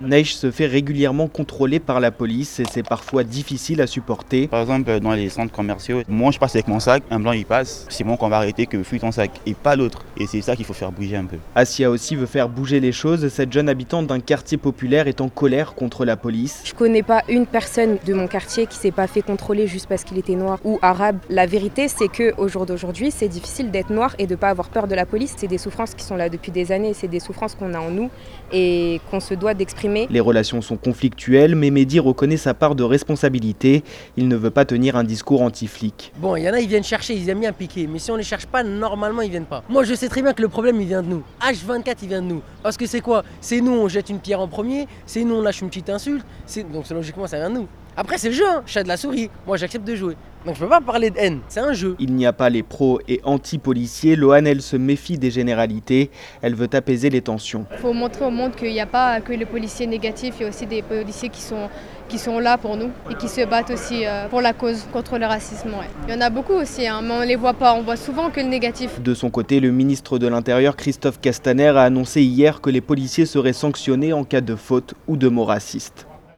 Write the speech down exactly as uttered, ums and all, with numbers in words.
Neige se fait régulièrement contrôler par la police et c'est parfois difficile à supporter. Par exemple, dans les centres commerciaux, moi je passe avec mon sac, un blanc il passe, c'est bon qu'on va arrêter que fuit ton sac et pas l'autre. Et c'est ça qu'il faut faire bouger un peu. Assia aussi veut faire bouger les choses. Cette jeune habitante d'un quartier populaire est en colère contre la police. Je connais pas une personne de mon quartier qui s'est pas fait contrôler juste parce qu'il était noir ou arabe. La vérité, c'est que au jour d'aujourd'hui, c'est difficile d'être noir et de pas avoir peur de la police. C'est des souffrances qui sont là depuis des années, c'est des souffrances qu'on a en nous et qu'on se doit d'exprimer. Les relations sont conflictuelles, mais Mehdi reconnaît sa part de responsabilité. Il ne veut pas tenir un discours anti-flic. Bon, il y en a, ils viennent chercher, ils aiment bien piquer. Mais si on les cherche pas, normalement, ils viennent pas. Moi, je sais très bien que le problème, il vient de nous. H vingt-quatre, il vient de nous. Parce que c'est quoi? C'est nous, on jette une pierre en premier. C'est nous, on lâche une petite insulte. Donc, logiquement, ça vient de nous. Après, c'est le jeu, hein. Chat de la souris. Moi, j'accepte de jouer. Donc, je peux pas parler de haine. C'est un jeu. Il n'y a pas les pros et anti-policiers. Loane, elle se méfie des généralités. Elle veut apaiser les tensions. Il faut montrer au monde qu'il n'y a pas que les policiers négatifs. Il y a aussi des policiers qui sont, qui sont là pour nous et qui se battent aussi pour la cause contre le racisme. Ouais. Il y en a beaucoup aussi, hein, mais on ne les voit pas. On voit souvent que le négatif. De son côté, le ministre de l'Intérieur, Christophe Castaner, a annoncé hier que les policiers seraient sanctionnés en cas de faute ou de mots racistes.